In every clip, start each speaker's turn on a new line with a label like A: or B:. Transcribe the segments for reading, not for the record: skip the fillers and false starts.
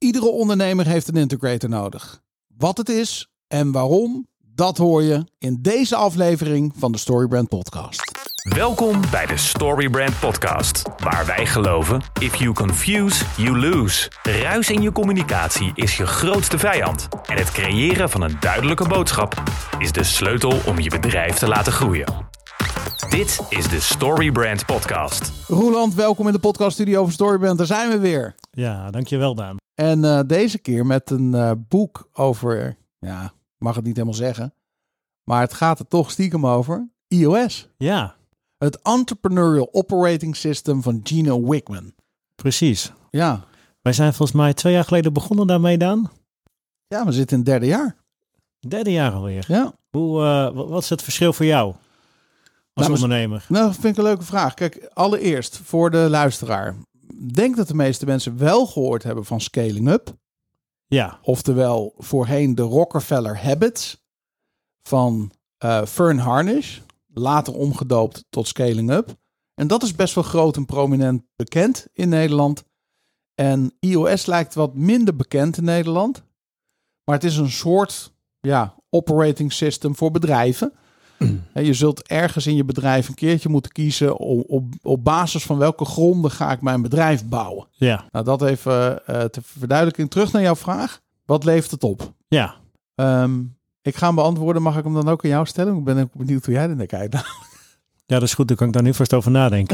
A: Iedere ondernemer heeft een integrator nodig. Wat het is en waarom, dat hoor je in deze aflevering van de Storybrand Podcast.
B: Welkom bij de Storybrand Podcast, waar wij geloven: if you confuse, you lose. Ruis in je communicatie is je grootste vijand. En het creëren van een duidelijke boodschap is de sleutel om je bedrijf te laten groeien. Dit is de Storybrand Podcast.
A: Roeland, welkom in de podcaststudio van Storybrand. Daar zijn we weer.
C: Ja, dankjewel Daan.
A: En deze keer met een boek over, ja, ik mag het niet helemaal zeggen, maar het gaat er toch stiekem over, EOS.
C: Ja.
A: Het Entrepreneurial Operating System van Gino Wickman.
C: Precies.
A: Ja.
C: Wij zijn volgens mij 2 jaar geleden begonnen daarmee, Daan.
A: Ja, we zitten in het 3e jaar.
C: 3e jaar alweer.
A: Ja.
C: Wat is het verschil voor jou als ondernemer?
A: Nou, dat vind ik een leuke vraag. Kijk, allereerst voor de luisteraar. Ik denk dat de meeste mensen wel gehoord hebben van Scaling Up.
C: Ja.
A: Oftewel voorheen de Rockefeller Habits van Fern Harnish. Later omgedoopt tot Scaling Up. En dat is best wel groot en prominent bekend in Nederland. En EOS lijkt wat minder bekend in Nederland. Maar het is een soort operating system voor bedrijven. En je zult ergens in je bedrijf een keertje moeten kiezen op basis van welke gronden ga ik mijn bedrijf bouwen.
C: Ja.
A: Nou, dat even te verduidelijken. Terug naar jouw vraag. Wat levert het op?
C: Ja.
A: Ik ga hem beantwoorden. Mag ik hem dan ook aan jou stellen? Ik ben ook benieuwd hoe jij er naar kijkt.
C: Ja, dat is goed. Dan kan ik daar nu vast over nadenken.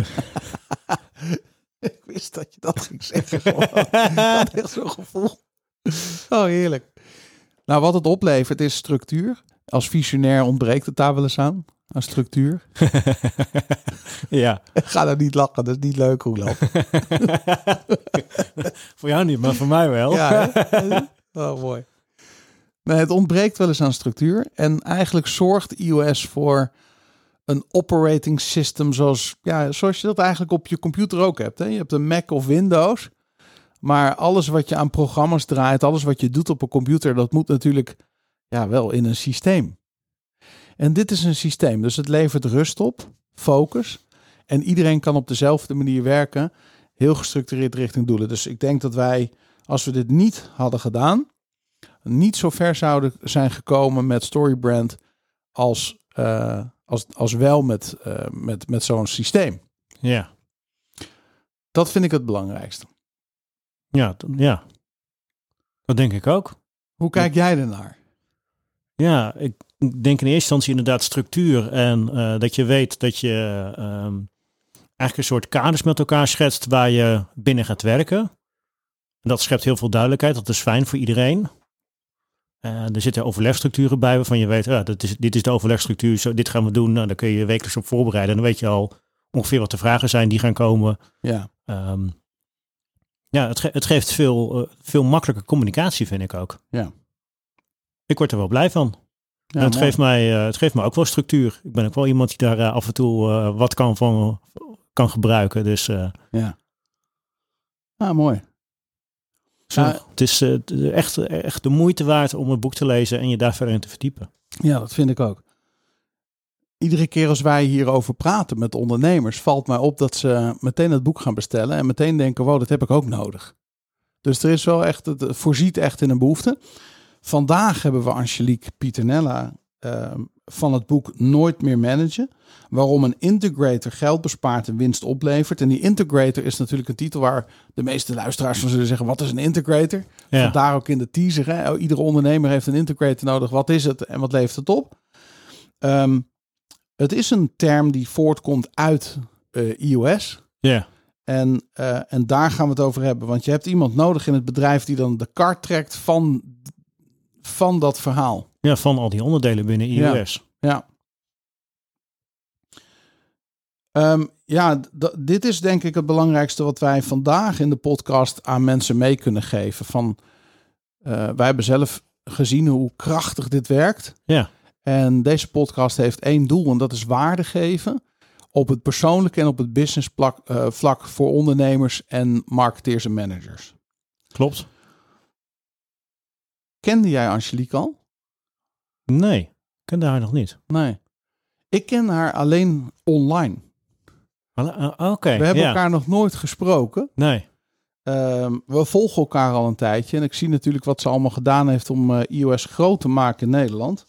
A: Ik wist dat je dat ging zeggen. Ik had echt zo'n gevoel. Oh, heerlijk. Nou, wat het oplevert is structuur. Als visionair ontbreekt het daar wel eens aan structuur.
C: Ja.
A: Ga nou niet lachen, dat is niet leuk, Roeland.
C: Voor jou niet, maar voor mij wel.
A: Ja, hè? Oh, mooi. Nee, het ontbreekt wel eens aan structuur. En eigenlijk zorgt iOS voor een operating system zoals je dat eigenlijk op je computer ook hebt. Hè? Je hebt een Mac of Windows. Maar alles wat je aan programma's draait, alles wat je doet op een computer, dat moet natuurlijk wel in een systeem. En dit is een systeem, dus het levert rust op, focus. En iedereen kan op dezelfde manier werken, heel gestructureerd richting doelen. Dus ik denk dat wij, als we dit niet hadden gedaan, niet zo ver zouden zijn gekomen met Storybrand als wel met zo'n systeem.
C: Ja.
A: Dat vind ik het belangrijkste.
C: Ja. Dat denk ik ook.
A: Hoe kijk jij ernaar?
C: Ja, ik denk in eerste instantie inderdaad structuur. En dat je weet dat je eigenlijk een soort kaders met elkaar schetst waar je binnen gaat werken. En dat schept heel veel duidelijkheid. Dat is fijn voor iedereen. Er zitten overlegstructuren bij waarvan je weet, dit is de overlegstructuur, dit gaan we doen. Nou, daar kun je wekelijks op voorbereiden. En dan weet je al ongeveer wat de vragen zijn die gaan komen.
A: Ja.
C: Het geeft veel makkelijker communicatie, vind ik ook. Ja. Ik word er wel blij van. Ja, en het geeft mij ook wel structuur. Ik ben ook wel iemand die daar af en toe wat kan gebruiken. Dus,
A: ja. Mooi.
C: Het is echt de moeite waard om het boek te lezen en je daar verder in te verdiepen.
A: Ja, dat vind ik ook. Iedere keer als wij hierover praten met ondernemers, valt mij op dat ze meteen het boek gaan bestellen en meteen denken, wow, dat heb ik ook nodig. Dus er is wel echt, het voorziet echt in een behoefte. Vandaag hebben we Angelique Pieternella van het boek Nooit meer managen. Waarom een integrator geld bespaart en winst oplevert. En die integrator is natuurlijk een titel waar de meeste luisteraars van zullen zeggen, wat is een integrator? Ja. Vandaar ook in de teaser. Hè? Iedere ondernemer heeft een integrator nodig. Wat is het en wat levert het op? Het is een term die voortkomt uit iOS.
C: Ja.
A: En daar gaan we het over hebben. Want je hebt iemand nodig in het bedrijf die dan de kar trekt van dat verhaal.
C: Ja, van al die onderdelen binnen iOS.
A: Dit is denk ik het belangrijkste wat wij vandaag in de podcast aan mensen mee kunnen geven. Wij hebben zelf gezien hoe krachtig dit werkt.
C: Ja.
A: En deze podcast heeft 1 doel en dat is waarde geven op het persoonlijke en op het business vlak voor ondernemers en marketeers en managers.
C: Klopt.
A: Kende jij Angelique al?
C: Nee, ik kende haar nog niet.
A: Nee. Ik ken haar alleen online.
C: Oké.
A: We hebben elkaar nog nooit gesproken.
C: Nee.
A: We volgen elkaar al een tijdje. En ik zie natuurlijk wat ze allemaal gedaan heeft om iOS groot te maken in Nederland.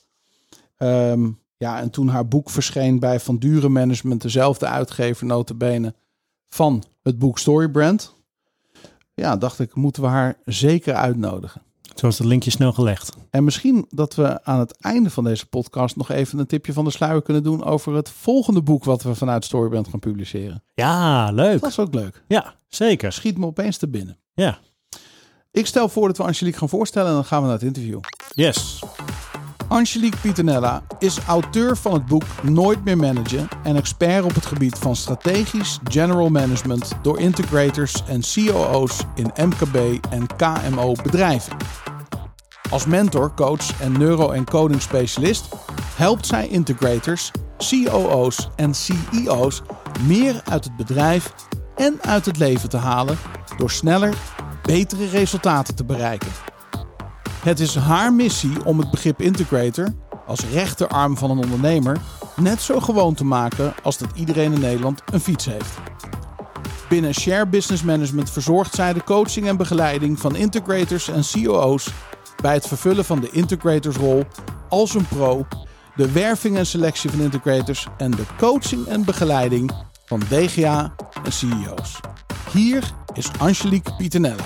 A: En toen haar boek verscheen bij Van Duren Management, dezelfde uitgever nota bene van het boek Storybrand. Ja, dacht ik, moeten we haar zeker uitnodigen.
C: Zo is het linkje snel gelegd.
A: En misschien dat we aan het einde van deze podcast nog even een tipje van de sluier kunnen doen over het volgende boek wat we vanuit Storybrand gaan publiceren.
C: Ja, leuk.
A: Dat is ook leuk.
C: Ja, zeker.
A: Schiet me opeens te binnen.
C: Ja.
A: Ik stel voor dat we Angelique gaan voorstellen en dan gaan we naar het interview.
C: Yes.
A: Angelique Pieternella is auteur van het boek Nooit meer managen en expert op het gebied van strategisch general management door integrators en COO's in MKB en KMO bedrijven. Als mentor, coach en neuro-encoding specialist helpt zij integrators, COO's en CEO's meer uit het bedrijf en uit het leven te halen door sneller, betere resultaten te bereiken. Het is haar missie om het begrip integrator als rechterarm van een ondernemer net zo gewoon te maken als dat iedereen in Nederland een fiets heeft. Binnen Share Business Management verzorgt zij de coaching en begeleiding van integrators en COO's bij het vervullen van de integratorsrol als een pro, de werving en selectie van integrators en de coaching en begeleiding van DGA en CEO's. Hier is Angelique Pieternella.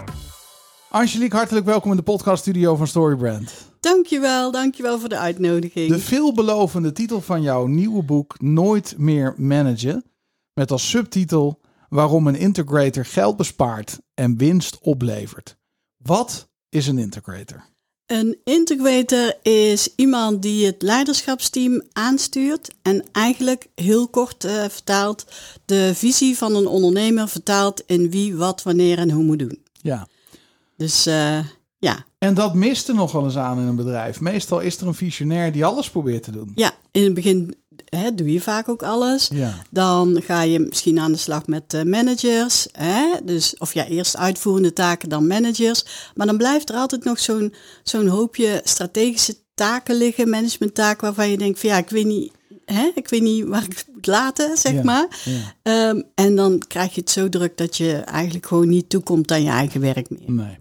A: Angelique, hartelijk welkom in de podcaststudio van Storybrand.
D: Dankjewel voor de uitnodiging.
A: De veelbelovende titel van jouw nieuwe boek Nooit meer managen, met als subtitel Waarom een integrator geld bespaart en winst oplevert. Wat is een integrator?
D: Een integrator is iemand die het leiderschapsteam aanstuurt en eigenlijk heel kort vertaald de visie van een ondernemer vertaalt in wie, wat, wanneer en hoe moet doen.
A: Ja.
D: Dus ja.
A: En dat mist er nog wel eens aan in een bedrijf. Meestal is er een visionair die alles probeert te doen.
D: Ja, in het begin doe je vaak ook alles.
A: Ja.
D: Dan ga je misschien aan de slag met managers. Dus, of ja, eerst uitvoerende taken, dan managers. Maar dan blijft er altijd nog zo'n hoopje strategische taken liggen, managementtaken, waarvan je denkt van ja, ik weet niet waar ik het moet laten, zeg maar. Ja. En dan krijg je het zo druk dat je eigenlijk gewoon niet toekomt aan je eigen werk meer.
A: Nee.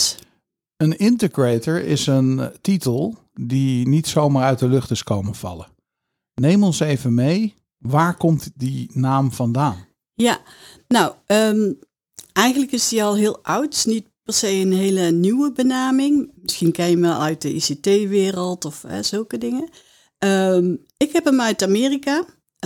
A: Een integrator is een titel die niet zomaar uit de lucht is komen vallen. Neem ons even mee. Waar komt die naam vandaan?
D: Ja, nou, eigenlijk is die al heel oud. Het is niet per se een hele nieuwe benaming. Misschien ken je hem wel uit de ICT-wereld of zulke dingen. Ik heb hem uit Amerika.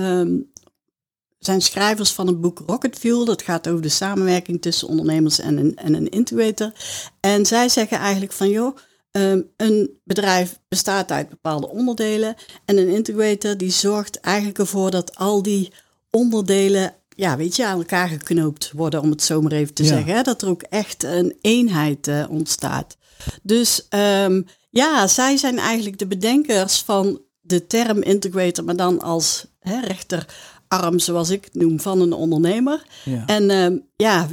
D: Zijn schrijvers van het boek Rocket Fuel. Dat gaat over de samenwerking tussen ondernemers en een integrator. En zij zeggen eigenlijk van joh, een bedrijf bestaat uit bepaalde onderdelen. En een integrator die zorgt eigenlijk ervoor dat al die onderdelen aan elkaar geknoopt worden, om het zo maar even te zeggen. Hè? Dat er ook echt een eenheid ontstaat. Dus zij zijn eigenlijk de bedenkers van de term integrator, maar dan als rechterarm, zoals ik het noem, van een ondernemer. Ja. En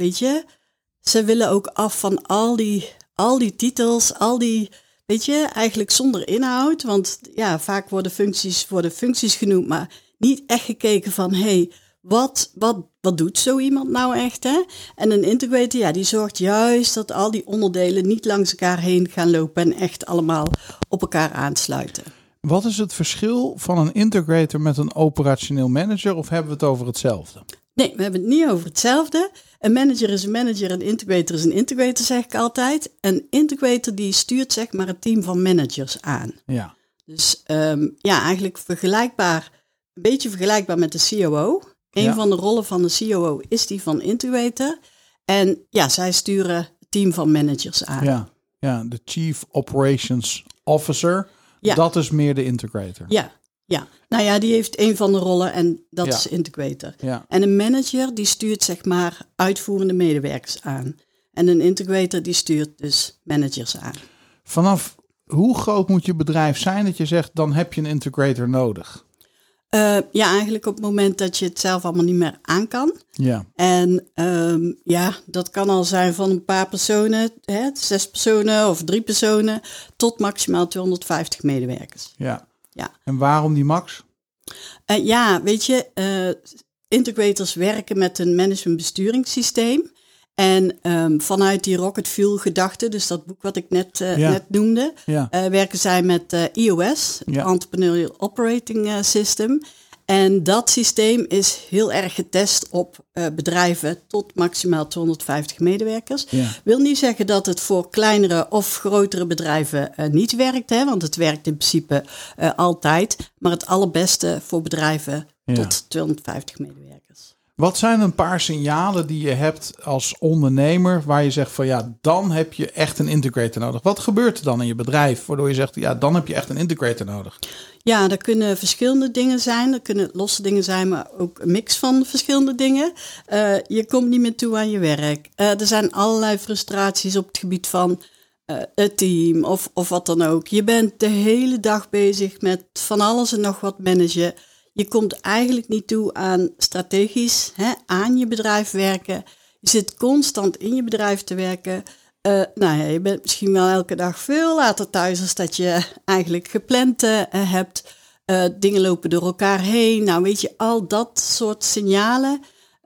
D: ze willen ook af van al die titels, eigenlijk zonder inhoud. Want ja, vaak worden functies genoemd, maar niet echt gekeken van wat doet zo iemand nou echt? Hè? En een integrator, die zorgt juist dat al die onderdelen niet langs elkaar heen gaan lopen en echt allemaal op elkaar aansluiten.
A: Wat is het verschil van een integrator met een operationeel manager, of hebben we het over hetzelfde?
D: Nee, we hebben het niet over hetzelfde. Een manager is een manager, een integrator is een integrator, zeg ik altijd. Een integrator die stuurt zeg maar een team van managers aan. Ja. Dus eigenlijk een beetje vergelijkbaar met de COO. Een van de rollen van de COO is die van integrator. En zij sturen een team van managers aan.
A: Ja, de Chief Operations Officer, dat is meer de integrator.
D: Ja, nou ja, die heeft een van de rollen en dat is integrator. Ja. En een manager die stuurt zeg maar uitvoerende medewerkers aan. En een integrator die stuurt dus managers aan.
A: Vanaf hoe groot moet je bedrijf zijn dat je zegt, dan heb je een integrator nodig?
D: Eigenlijk op het moment dat je het zelf allemaal niet meer aan kan. Ja. En dat kan al zijn van een paar personen, 6 personen of 3 personen, tot maximaal 250 medewerkers.
A: Ja. En waarom die max?
D: Integrators werken met een managementbesturingssysteem. En vanuit die Rocket Fuel gedachte, dus dat boek wat ik net noemde, werken zij met EOS, het Entrepreneurial Operating System. En dat systeem is heel erg getest op bedrijven tot maximaal 250 medewerkers. Wil niet zeggen dat het voor kleinere of grotere bedrijven niet werkt, hè, want het werkt in principe altijd. Maar het allerbeste voor bedrijven tot 250 medewerkers.
A: Wat zijn een paar signalen die je hebt als ondernemer waar je zegt van dan heb je echt een integrator nodig? Wat gebeurt er dan in je bedrijf waardoor je zegt dan heb je echt een integrator nodig?
D: Ja, dat kunnen verschillende dingen zijn. Dat kunnen losse dingen zijn, maar ook een mix van verschillende dingen. Je komt niet meer toe aan je werk. Er zijn allerlei frustraties op het gebied van het team of wat dan ook. Je bent de hele dag bezig met van alles en nog wat managen. Je komt eigenlijk niet toe aan strategisch aan je bedrijf werken. Je zit constant in je bedrijf te werken. Je bent misschien wel elke dag veel later thuis als dat je eigenlijk gepland hebt. Dingen lopen door elkaar heen. Nou, weet je, al dat soort signalen,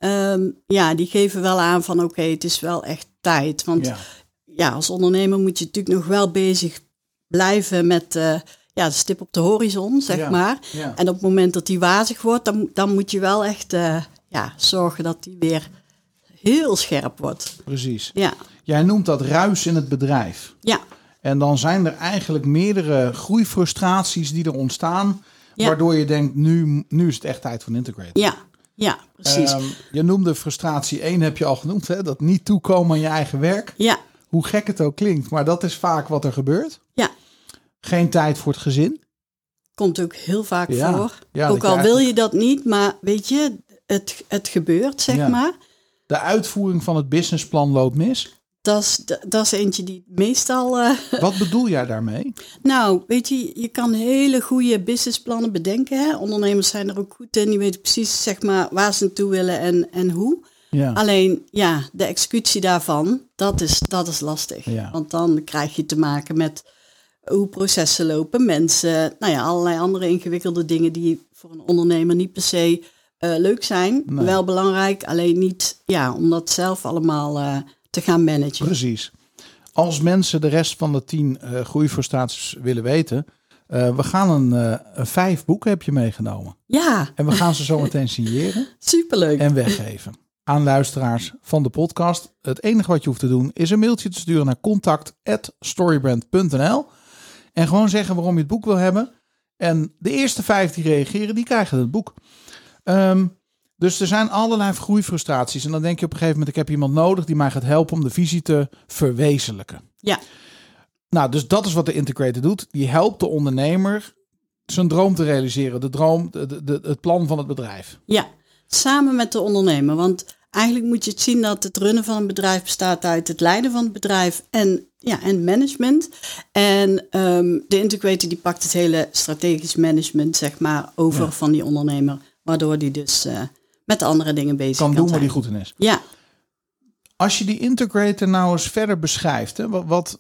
D: die geven wel aan van oké, het is wel echt tijd. Want als ondernemer moet je natuurlijk nog wel bezig blijven met de stip op de horizon, zeg maar. Ja. En op het moment dat die wazig wordt, dan moet je wel echt zorgen dat die weer heel scherp wordt.
A: Precies.
D: Ja.
A: Jij noemt dat ruis in het bedrijf.
D: Ja.
A: En dan zijn er eigenlijk meerdere groeifrustraties die er ontstaan, waardoor je denkt, nu is het echt tijd voor een integrator.
D: Ja, precies.
A: Je noemde frustratie 1, heb je al genoemd, hè? Dat niet toekomen aan je eigen werk.
D: Ja.
A: Hoe gek het ook klinkt, maar dat is vaak wat er gebeurt.
D: Ja.
A: Geen tijd voor het gezin.
D: Komt ook heel vaak voor.
A: Ja,
D: ook al wil je dat niet, maar weet je, het gebeurt, zeg maar.
A: De uitvoering van het businessplan loopt mis.
D: Dat is eentje die meestal...
A: Wat bedoel jij daarmee?
D: Nou, weet je kan hele goede businessplannen bedenken. Hè? Ondernemers zijn er ook goed in. Die weten precies, zeg maar, waar ze naartoe willen en hoe. Ja. Alleen, de executie daarvan, dat is lastig. Ja. Want dan krijg je te maken met hoe processen lopen, mensen, allerlei andere ingewikkelde dingen die voor een ondernemer niet per se leuk zijn. Nee. Wel belangrijk, alleen niet om dat zelf allemaal te gaan managen.
A: Precies. Als mensen de rest van de 10 groeifrustraties willen weten, we gaan een 5 boeken heb je meegenomen. Ja. En we gaan ze zo meteen signeren.
D: Superleuk.
A: En weggeven aan luisteraars van de podcast. Het enige wat je hoeft te doen is een mailtje te sturen naar contact@storybrand.nl en gewoon zeggen waarom je het boek wil hebben. En de eerste 5 die reageren, die krijgen het boek. Dus er zijn allerlei groeifrustraties. En dan denk je op een gegeven moment, ik heb iemand nodig die mij gaat helpen om de visie te verwezenlijken.
D: Ja.
A: Nou, dus dat is wat de integrator doet. Die helpt de ondernemer zijn droom te realiseren. De droom, het plan van het bedrijf.
D: Ja, samen met de ondernemer. Want eigenlijk moet je het zien dat het runnen van een bedrijf bestaat uit het leiden van het bedrijf en management. En de integrator die pakt het hele strategisch management, zeg maar, over van die ondernemer. Waardoor die dus met andere dingen bezig kan
A: doen
D: zijn.
A: Waar die goed in is.
D: Ja.
A: Als je die integrator nou eens verder beschrijft, hè,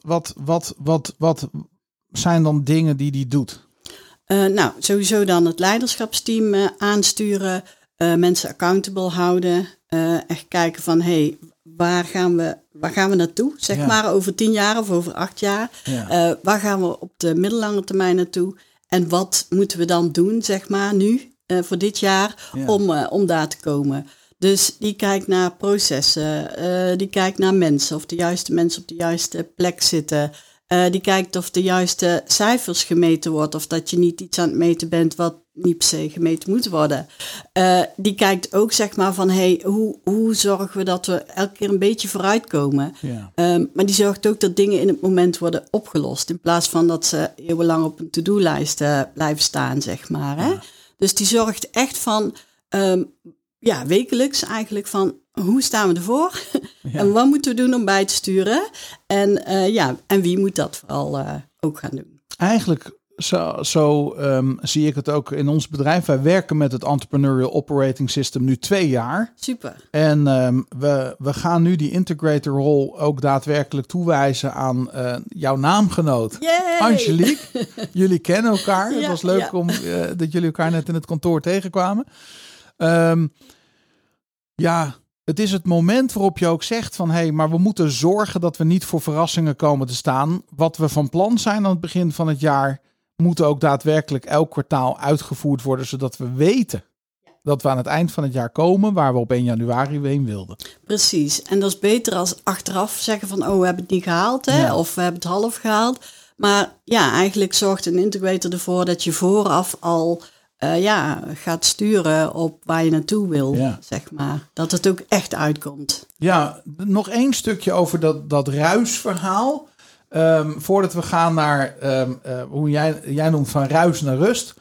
A: wat zijn dan dingen die doet?
D: Sowieso dan het leiderschapsteam aansturen, mensen accountable houden, echt kijken van waar gaan we naartoe, zeg maar over 10 jaar of over 8 jaar. Ja. Waar gaan we op de middellange termijn naartoe en wat moeten we dan doen, zeg maar nu voor dit jaar om daar te komen. Dus die kijkt naar processen, die kijkt naar mensen, of de juiste mensen op de juiste plek zitten. Die kijkt of de juiste cijfers gemeten wordt, of dat je niet iets aan het meten bent wat niet per se gemeten moet worden. Die kijkt ook, zeg maar, van hoe zorgen we dat we elke keer een beetje vooruitkomen. Ja. Maar die zorgt ook dat dingen in het moment worden opgelost, in plaats van dat ze eeuwenlang op een to-do-lijst blijven staan, zeg maar. Hè? Ja. Dus die zorgt echt van, wekelijks eigenlijk van, hoe staan we ervoor? Ja. En wat moeten we doen om bij te sturen? En wie moet dat vooral ook gaan doen?
A: Eigenlijk zo zie ik het ook in ons bedrijf. Wij werken met het Entrepreneurial Operating System nu 2 jaar.
D: Super.
A: En we gaan nu die integrator rol ook daadwerkelijk toewijzen aan jouw naamgenoot.
D: Yay!
A: Angelique. Jullie kennen elkaar. Het was leuk om dat jullie elkaar net in het kantoor tegenkwamen. Het is het moment waarop je ook zegt van... hé, maar we moeten zorgen dat we niet voor verrassingen komen te staan. Wat we van plan zijn aan het begin van het jaar... moet ook daadwerkelijk elk kwartaal uitgevoerd worden... zodat we weten dat we aan het eind van het jaar komen... waar we op 1 januari heen wilden.
D: Precies. En dat is beter als achteraf zeggen van... we hebben het niet gehaald, hè?
A: Ja.
D: Of we hebben het half gehaald. Maar ja, eigenlijk zorgt een integrator ervoor... dat je vooraf al gaat sturen op waar je naartoe wil, zeg maar. Dat het ook echt uitkomt.
A: Ja, nog 1 stukje over dat ruisverhaal. Voordat we gaan naar hoe jij noemt van ruis naar rust.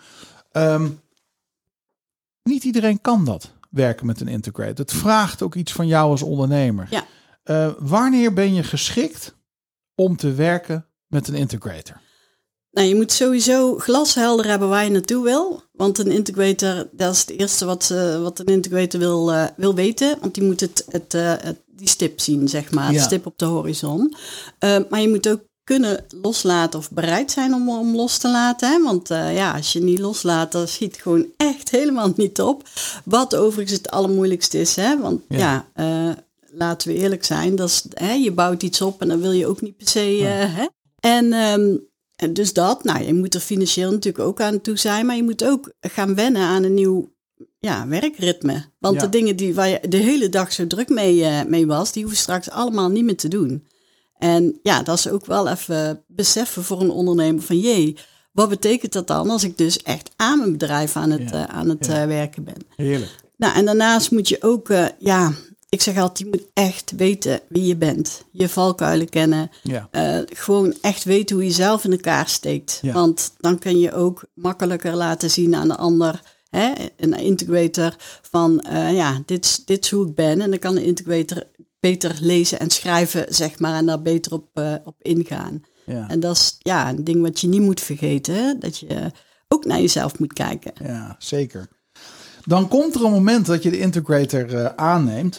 A: Niet iedereen kan dat, werken met een integrator. Het vraagt ook iets van jou als ondernemer.
D: Ja.
A: Wanneer ben je geschikt om te werken met een integrator?
D: Nou, je moet sowieso glashelder hebben waar je naartoe wil. Want een integrator, dat is het eerste wat een integrator wil weten. Want die moet die stip zien, zeg maar. De stip op de horizon. Maar je moet ook kunnen loslaten of bereid zijn om los te laten. Hè? Want als je niet loslaat, dan schiet het gewoon echt helemaal niet op. Wat overigens het allermoeilijkste is. Hè? Want laten we eerlijk zijn. Dat is, je bouwt iets op en dan wil je ook niet per se... Hè? En dus je moet er financieel natuurlijk ook aan toe zijn. Maar je moet ook gaan wennen aan een nieuw werkritme. Want de dingen waar je de hele dag zo druk mee was... die hoef je straks allemaal niet meer te doen. En ja, dat is ook wel even beseffen voor een ondernemer van... wat betekent dat dan als ik dus echt aan mijn bedrijf aan het werken ben?
A: Heerlijk.
D: Nou, en daarnaast moet je ook... ik zeg altijd, je moet echt weten wie je bent. Je valkuilen kennen. Ja. Gewoon echt weten hoe je zelf in elkaar steekt. Ja. Want dan kun je ook makkelijker laten zien aan de ander... een integrator van, dit is hoe ik ben. En dan kan de integrator beter lezen en schrijven, zeg maar, en daar beter op ingaan. Ja. En dat is een ding wat je niet moet vergeten, hè? Dat je ook naar jezelf moet kijken.
A: Ja, zeker. Dan komt er een moment dat je de integrator aanneemt.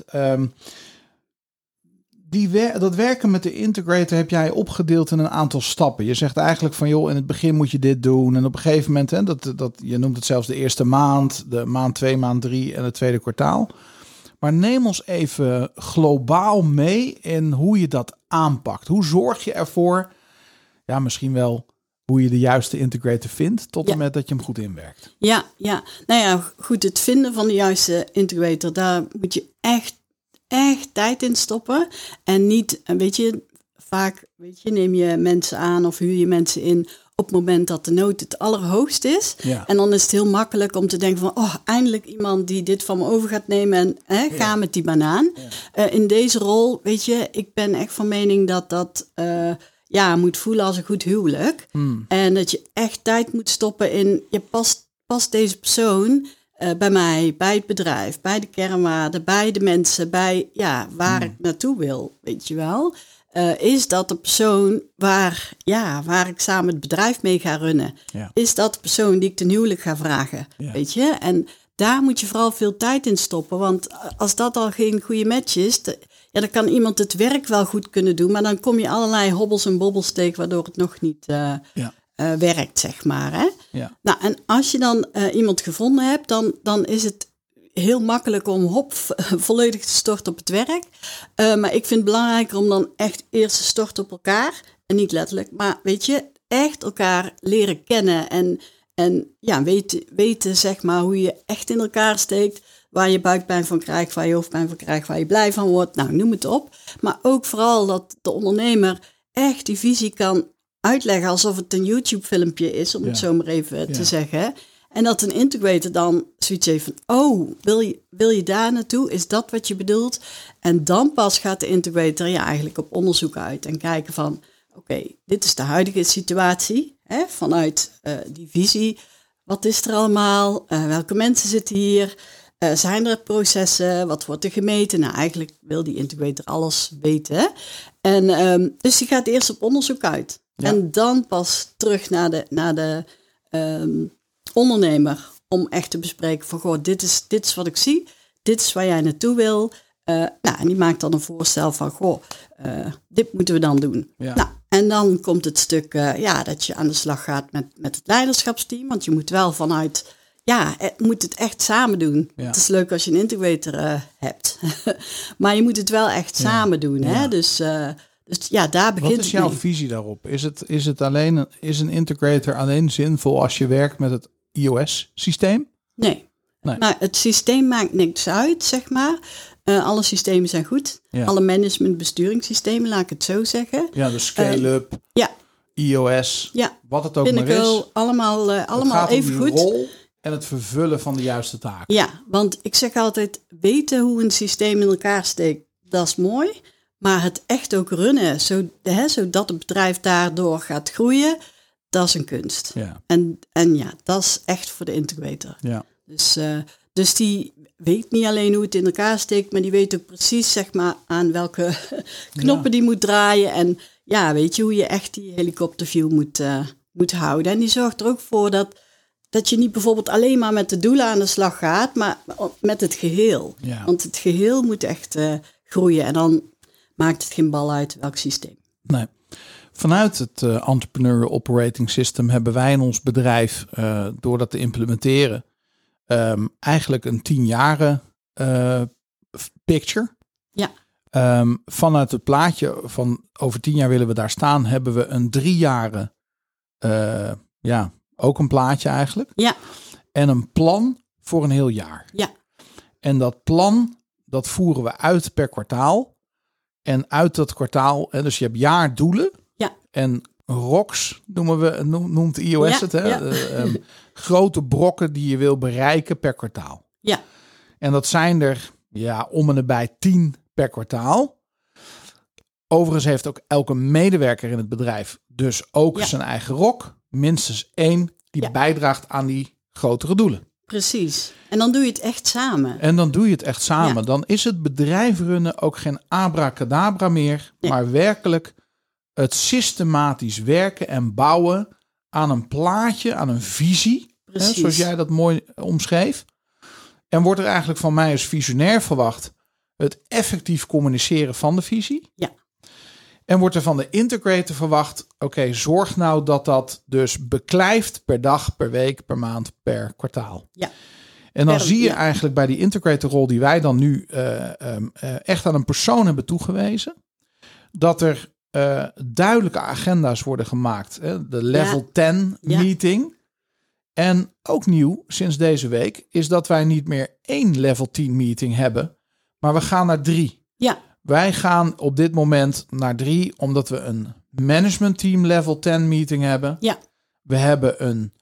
A: Dat werken met de integrator heb jij opgedeeld in een aantal stappen. Je zegt eigenlijk van, in het begin moet je dit doen. En op een gegeven moment, je noemt het zelfs de eerste maand, de maand 2, maand 3 en het tweede kwartaal. Maar neem ons even globaal mee in hoe je dat aanpakt. Hoe zorg je ervoor, misschien wel hoe je de juiste integrator vindt, tot en met dat je hem goed inwerkt. Ja.
D: Nou ja, goed, het vinden van de juiste integrator, daar moet je echt tijd in stoppen. En niet, vaak neem je mensen aan of huur je mensen in op het moment dat de nood het allerhoogst is. Ja. En dan is het heel makkelijk om te denken van, eindelijk iemand die dit van me over gaat nemen en ga met die banaan. Ja. In deze rol, ik ben echt van mening dat moet voelen als een goed huwelijk. En dat je echt tijd moet stoppen in, je past deze persoon bij mij, bij het bedrijf, bij de kernwaarden, bij de mensen, bij waar ik naartoe wil, weet je wel. Is dat de persoon waar ik samen het bedrijf mee ga runnen? Ja. Is dat de persoon die ik ten huwelijk ga vragen? Ja. Weet je? En daar moet je vooral veel tijd in stoppen. Want als dat al geen goede match is, dan kan iemand het werk wel goed kunnen doen, maar dan kom je allerlei hobbels en bobbels tegen, waardoor het nog niet werkt, zeg maar. Hè? Ja. Nou, en als je dan iemand gevonden hebt, dan is het heel makkelijk om volledig te storten op het werk. Maar ik vind het belangrijker om dan echt eerst te storten op elkaar. En niet letterlijk, maar echt elkaar leren kennen. En weten zeg maar hoe je echt in elkaar steekt. Waar je buikpijn van krijgt, waar je hoofdpijn van krijgt, waar je blij van wordt. Nou, noem het op. Maar ook vooral dat de ondernemer echt die visie kan uitleggen alsof het een YouTube-filmpje is, om het zo maar even te zeggen. En dat een integrator dan zoiets heeft van, wil je daar naartoe? Is dat wat je bedoelt? En dan pas gaat de integrator eigenlijk op onderzoek uit en kijken van, oké, dit is de huidige situatie, hè, vanuit die visie. Wat is er allemaal? Welke mensen zitten hier? Zijn er processen? Wat wordt er gemeten? Nou, eigenlijk wil die integrator alles weten. Hè? En dus die gaat eerst op onderzoek uit. Ja. En dan pas terug naar de ondernemer om echt te bespreken van, dit is wat ik zie. Dit is waar jij naartoe wil. En die maakt dan een voorstel van, dit moeten we dan doen. Ja. Nou, en dan komt het stuk dat je aan de slag gaat met het leiderschapsteam. Want je moet wel vanuit moet het echt samen doen.
A: Ja.
D: Het is leuk als je een integrator hebt. Maar je moet het wel echt samen doen.
A: Ja.
D: Hè? Dus daar begint
A: Wat is jouw
D: mee.
A: visie daarop? Is een integrator alleen zinvol als je werkt met het iOS-systeem?
D: Nee. Nou, het systeem maakt niks uit, zeg maar. Alle systemen zijn goed.
A: Ja.
D: Alle besturingssystemen, laat ik het zo zeggen.
A: Ja, de scale-up, iOS, wat het ook
D: Pinnacle,
A: maar is.
D: allemaal even goed.
A: Rol en het vervullen van de juiste taak.
D: Ja, want ik zeg altijd, weten hoe een systeem in elkaar steekt, dat is mooi. Maar het echt ook runnen, zodat het bedrijf daardoor gaat groeien, dat is een kunst.
A: Ja.
D: En dat is echt voor de integrator.
A: Ja.
D: Dus die weet niet alleen hoe het in elkaar steekt, maar die weet ook precies, zeg maar, aan welke knoppen die moet draaien. En ja, weet je, hoe je echt die helikopterview moet houden. En die zorgt er ook voor dat je niet bijvoorbeeld alleen maar met de doelen aan de slag gaat, maar met het geheel.
A: Ja.
D: Want het geheel moet echt groeien en dan maakt het geen bal uit welk systeem.
A: Nee. Vanuit het Entrepreneur Operating System hebben wij in ons bedrijf, door dat te implementeren, eigenlijk een 10-jaren picture.
D: Ja.
A: Vanuit het plaatje van over 10 jaar willen we daar staan, hebben we een 3-jaren, ook een plaatje eigenlijk.
D: Ja.
A: En een plan voor een heel jaar.
D: Ja. En
A: dat plan, dat voeren we uit per kwartaal. En uit dat kwartaal, dus je hebt jaardoelen.
D: Ja.
A: En ROCs noemt iOS het. Hè?
D: Ja.
A: Grote brokken die je wil bereiken per kwartaal.
D: Ja.
A: En dat zijn er om en nabij 10 per kwartaal. Overigens heeft ook elke medewerker in het bedrijf dus ook zijn eigen ROC. Minstens 1 die bijdraagt aan die grotere doelen.
D: Precies. En dan doe je het echt samen.
A: Ja. Dan is het bedrijf runnen ook geen abracadabra meer. Nee. Maar werkelijk het systematisch werken en bouwen aan een plaatje, aan een visie. Hè, zoals jij dat mooi omschreef. En wordt er eigenlijk van mij als visionair verwacht het effectief communiceren van de visie.
D: Ja.
A: En wordt er van de integrator verwacht, oké, zorg nou dat dat dus beklijft per dag, per week, per maand, per kwartaal.
D: Ja.
A: En dan zie je eigenlijk bij die integrator rol die wij dan nu echt aan een persoon hebben toegewezen, dat er duidelijke agenda's worden gemaakt. De level 10 meeting. En ook nieuw sinds deze week is dat wij niet meer 1 level 10 meeting hebben, maar we gaan naar 3.
D: Ja.
A: Wij gaan op dit moment naar 3, omdat we een management team level 10 meeting hebben.
D: Ja.
A: We hebben een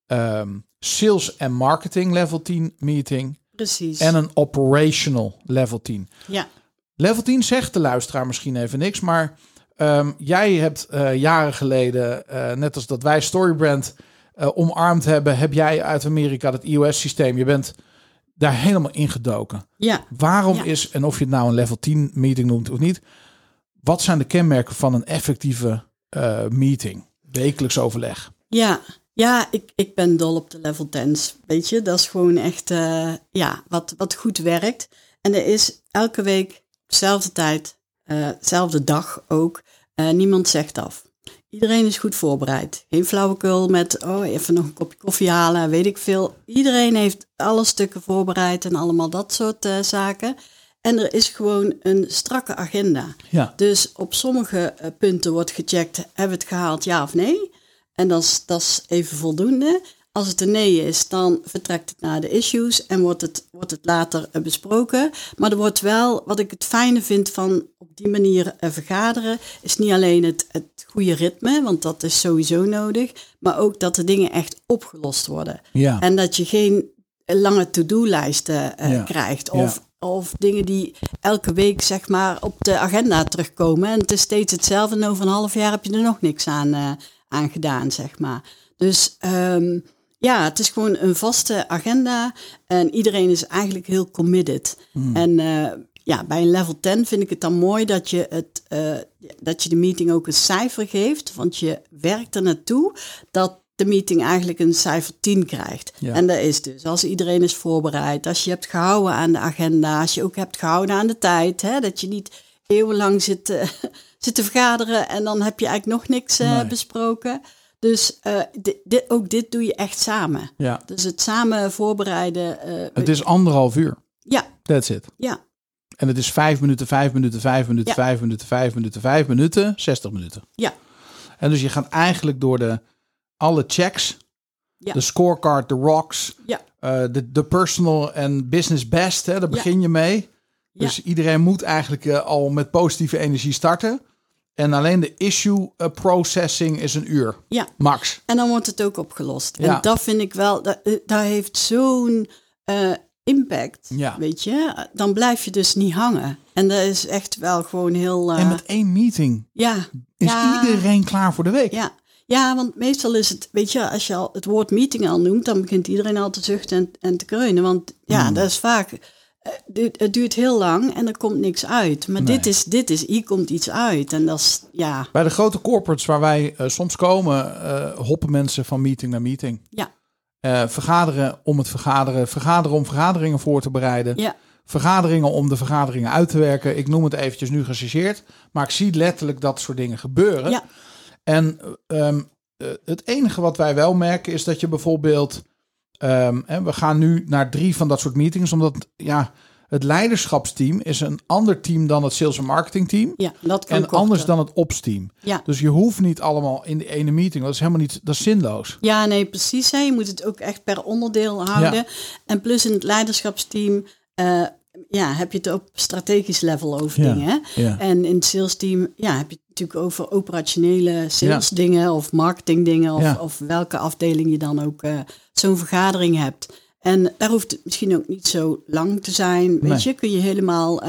A: sales en marketing level 10 meeting.
D: Precies.
A: En een operational level 10.
D: Ja.
A: Level 10 zegt de luisteraar misschien even niks, maar jij hebt jaren geleden, net als dat wij Storybrand omarmd hebben, heb jij uit Amerika dat iOS-systeem. Je bent daar helemaal ingedoken.
D: Ja.
A: Waarom is, en of je het nou een level 10 meeting noemt of niet, wat zijn de kenmerken van een effectieve meeting? Wekelijks overleg.
D: Ja, ik ben dol op de level 10's. Weet je, dat is gewoon echt wat goed werkt. En er is elke week dezelfde tijd, dezelfde dag ook. Niemand zegt af. Iedereen is goed voorbereid. Geen flauwekul met, even nog een kopje koffie halen, weet ik veel. Iedereen heeft alle stukken voorbereid en allemaal dat soort zaken. En er is gewoon een strakke agenda.
A: Ja.
D: Dus op sommige punten wordt gecheckt, hebben we het gehaald, ja of nee? En dat is even voldoende. Als het een nee is, dan vertrekt het naar de issues en wordt het later besproken. Maar er wordt wel, wat ik het fijne vind van op die manier vergaderen, is niet alleen het goede ritme, want dat is sowieso nodig, maar ook dat de dingen echt opgelost worden.
A: Ja.
D: En dat je geen lange to-do-lijsten krijgt of dingen die elke week zeg maar op de agenda terugkomen. En het is steeds hetzelfde en over een half jaar heb je er nog niks aan gedaan, zeg maar. Dus het is gewoon een vaste agenda en iedereen is eigenlijk heel committed. En bij een level 10 vind ik het dan mooi dat je de meeting ook een cijfer geeft, want je werkt er naartoe dat de meeting eigenlijk een cijfer 10 krijgt. Ja. En dat is dus als iedereen is voorbereid, als je hebt gehouden aan de agenda, als je ook hebt gehouden aan de tijd, hè, dat je niet eeuwenlang zit te vergaderen en dan heb je eigenlijk nog niks besproken. Dus ook dit doe je echt samen.
A: Ja.
D: Dus het samen voorbereiden.
A: Het is 1,5 uur.
D: Ja.
A: That's it.
D: Ja.
A: En het is 5 minuten, 5 minuten, 5 minuten, 5 minuten, 5 minuten, 5 minuten, 60 minuten.
D: Ja.
A: En dus je gaat eigenlijk door alle checks, de scorecard, de rocks, de personal en business best, hè, daar begin je mee. Dus iedereen moet eigenlijk al met positieve energie starten. En alleen de issue processing is 1 uur. Ja. Max.
D: En dan wordt het ook opgelost. En dat vind ik wel, dat heeft zo'n impact, weet je. Dan blijf je dus niet hangen. En dat is echt wel gewoon heel...
A: En met 1 meeting is iedereen klaar voor de week.
D: Ja. Ja, want meestal is het, weet je, als je al het woord meeting al noemt, dan begint iedereen al te zuchten en te kreunen. Want dat is vaak, het duurt heel lang en er komt niks uit. Maar hier komt iets uit. En dat is,
A: Bij de grote corporates waar wij soms komen, hoppen mensen van meeting naar meeting.
D: Ja.
A: Vergaderen om het vergaderen om vergaderingen voor te bereiden. Ja. Vergaderingen om de vergaderingen uit te werken. Ik noem het eventjes nu gechargeerd, maar ik zie letterlijk dat soort dingen gebeuren. Ja. En het enige wat wij wel merken is dat je bijvoorbeeld... we gaan nu naar 3 van dat soort meetings, omdat het leiderschapsteam is een ander team dan het sales en marketing team. Ja, dat kan en anders dan het ops team. Ja. Dus je hoeft niet allemaal in de ene meeting. Dat is helemaal niet, dat is zinloos.
D: Ja, nee, precies. Hè. Je moet het ook echt per onderdeel houden. Ja. En plus in het leiderschapsteam... heb je het op strategisch level over dingen. Ja. En in het sales team heb je het natuurlijk over operationele sales dingen of marketing dingen of welke afdeling je dan ook zo'n vergadering hebt. En daar hoeft het misschien ook niet zo lang te zijn. Weet je, kun je helemaal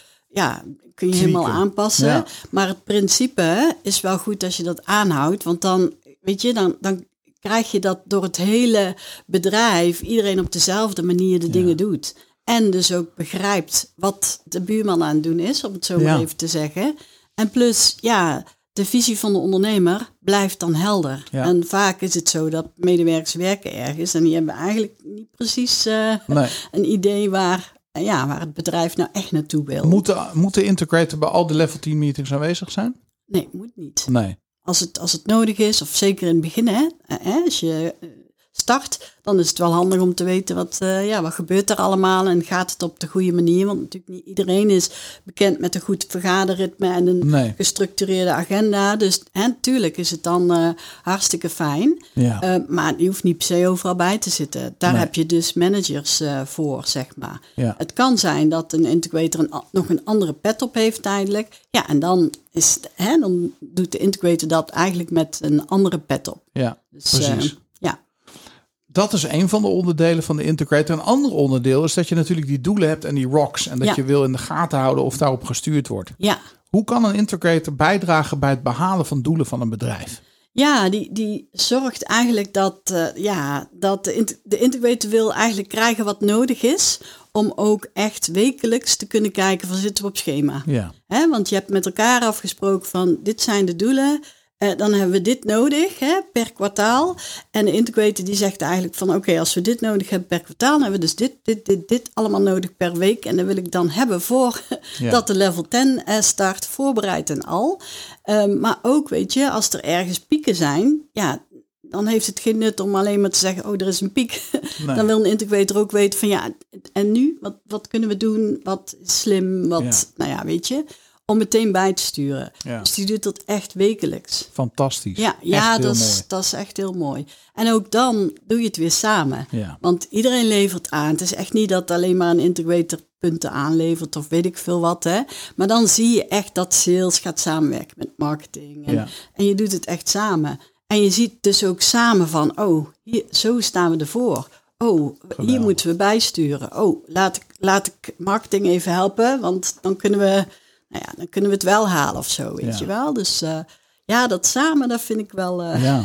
D: helemaal aanpassen. Ja. Maar het principe is wel goed als je dat aanhoudt, want dan weet je, dan krijg je dat door het hele bedrijf iedereen op dezelfde manier de dingen doet. En dus ook begrijpt wat de buurman aan het doen is, om het zo maar even te zeggen. En plus, de visie van de ondernemer blijft dan helder. Ja. En vaak is het zo dat medewerkers werken ergens en die hebben eigenlijk niet precies een idee waar het bedrijf nou echt naartoe wil.
A: Moet de integrator bij al de level 10 meetings aanwezig zijn?
D: Nee, moet niet.
A: Nee.
D: Als het nodig is, of zeker in het begin, als je... start, dan is het wel handig om te weten wat gebeurt er allemaal en gaat het op de goede manier. Want natuurlijk niet iedereen is bekend met een goed vergaderritme en een gestructureerde agenda. Dus natuurlijk is het dan hartstikke fijn. Ja. Maar je hoeft niet per se overal bij te zitten. Daar heb je dus managers voor, zeg maar. Ja. Het kan zijn dat een integrator nog een andere pet op heeft tijdelijk. Ja, en dan dan doet de integrator dat eigenlijk met een andere pet op.
A: Ja, dus, precies. Dat is een van de onderdelen van de integrator. Een ander onderdeel is dat je natuurlijk die doelen hebt en die rocks. En dat je wil in de gaten houden of daarop gestuurd wordt. Ja. Hoe kan een integrator bijdragen bij het behalen van doelen van een bedrijf?
D: Ja, die zorgt eigenlijk dat de integrator wil eigenlijk krijgen wat nodig is om ook echt wekelijks te kunnen kijken van zitten we op schema. Ja. Want je hebt met elkaar afgesproken van dit zijn de doelen. Dan hebben we dit nodig per kwartaal. En de integrator die zegt eigenlijk van oké, als we dit nodig hebben per kwartaal, dan hebben we dus dit allemaal nodig per week. En dat wil ik dan hebben voor dat de level 10 start, voorbereid en al. Maar ook, weet je, als er ergens pieken zijn, dan heeft het geen nut om alleen maar te zeggen, er is een piek. Nee. Dan wil een integrator ook weten van en nu? Wat kunnen we doen? Wat is slim? Weet je. Om meteen bij te sturen. Ja. Dus die doet dat echt wekelijks.
A: Fantastisch.
D: Dat is echt heel mooi. En ook dan doe je het weer samen. Ja. Want iedereen levert aan. Het is echt niet dat alleen maar een integrator punten aanlevert of weet ik veel wat. Maar dan zie je echt dat sales gaat samenwerken met marketing. En je doet het echt samen. En je ziet dus ook samen van, hier, zo staan we ervoor. Hier moeten we bijsturen. Laat ik marketing even helpen, want dan kunnen we het wel halen of zo, weet je wel. Dus dat samen, dat vind ik wel...